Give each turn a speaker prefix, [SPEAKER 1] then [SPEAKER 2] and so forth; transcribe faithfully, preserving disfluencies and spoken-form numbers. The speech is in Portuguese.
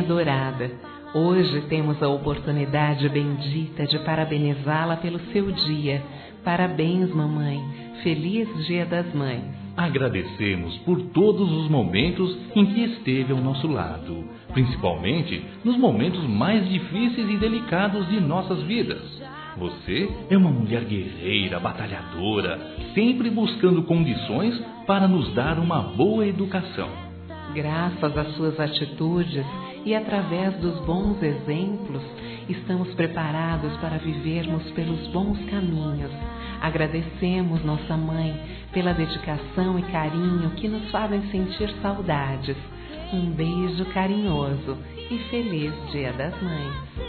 [SPEAKER 1] adorada, hoje temos a oportunidade bendita de parabenizá-la pelo seu dia. Parabéns, mamãe. Feliz Dia das Mães.
[SPEAKER 2] Agradecemos por todos os momentos em que esteve ao nosso lado, principalmente nos momentos mais difíceis e delicados de nossas vidas. Você é uma mulher guerreira, batalhadora, sempre buscando condições para nos dar uma boa educação.
[SPEAKER 1] Graças às suas atitudes e através dos bons exemplos, estamos preparados para vivermos pelos bons caminhos. Agradecemos nossa mãe pela dedicação e carinho que nos fazem sentir saudades. Um beijo carinhoso e feliz Dia das Mães.